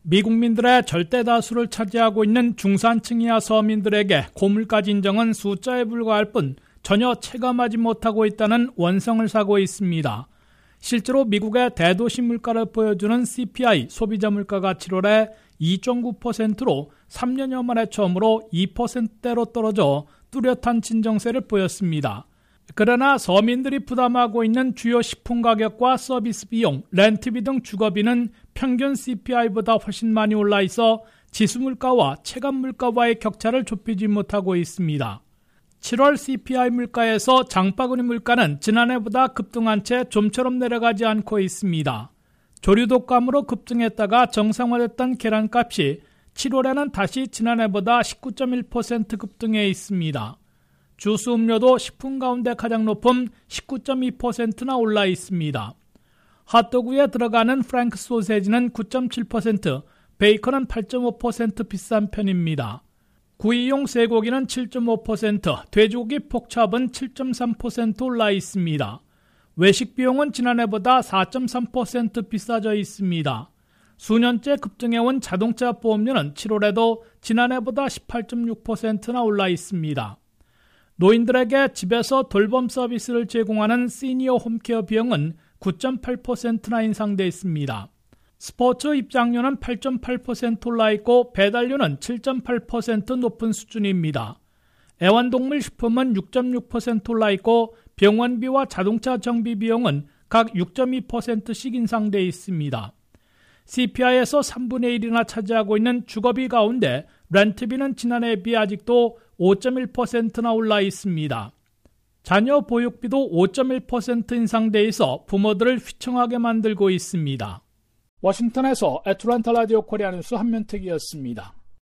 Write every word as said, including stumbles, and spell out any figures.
미국민들의 절대 다수를 차지하고 있는 중산층이야 서민들에게 고물가 진정은 숫자에 불과할 뿐 전혀 체감하지 못하고 있다는 원성을 사고 있습니다. 실제로 미국의 대도시 물가를 보여주는 씨피아이 소비자 물가가 칠월에 이 점 구 퍼센트로 삼 년여 만에 처음으로 이 퍼센트대로 떨어져 뚜렷한 진정세를 보였습니다. 그러나 서민들이 부담하고 있는 주요 식품 가격과 서비스 비용, 렌트비 등 주거비는 평균 씨피아이보다 훨씬 많이 올라 있어 지수 물가와 체감 물가와의 격차를 좁히지 못하고 있습니다. 칠월 씨피아이 물가에서 장바구니 물가는 지난해보다 급등한 채 좀처럼 내려가지 않고 있습니다. 조류 독감으로 급등했다가 정상화됐던 계란값이 칠월에는 다시 지난해보다 십구 점 일 퍼센트 급등해 있습니다. 주스 음료도 식품 가운데 가장 높은 십구 점 이 퍼센트나 올라 있습니다. 핫도그에 들어가는 프랭크 소세지는 구 점 칠 퍼센트, 베이컨은 팔 점 오 퍼센트 비싼 편입니다. 구이용 쇠고기는 칠 점 오 퍼센트, 돼지고기 폭찹은 칠 점 삼 퍼센트 올라 있습니다. 외식 비용은 지난해보다 사 점 삼 퍼센트 비싸져 있습니다. 수년째 급등해온 자동차 보험료는 칠월에도 지난해보다 십팔 점 육 퍼센트나 올라 있습니다. 노인들에게 집에서 돌봄 서비스를 제공하는 시니어 홈케어 비용은 구 점 팔 퍼센트나 인상돼 있습니다. 스포츠 입장료는 팔 점 팔 퍼센트 올라 있고 배달료는 칠 점 팔 퍼센트 높은 수준입니다. 애완동물 식품은 육 점 육 퍼센트 올라 있고 병원비와 자동차 정비 비용은 각 육 점 이 퍼센트씩 인상돼 있습니다. 씨피아이에서 삼분의 일이나 차지하고 있는 주거비 가운데 렌트비는 지난해에 비해 아직도 오 점 일 퍼센트나 올라 있습니다. 자녀 보육비도 오 점 일 퍼센트 인상돼 있어 부모들을 휘청하게 만들고 있습니다. 워싱턴에서 애틀랜타 라디오 코리아 뉴스 한면택이었습니다.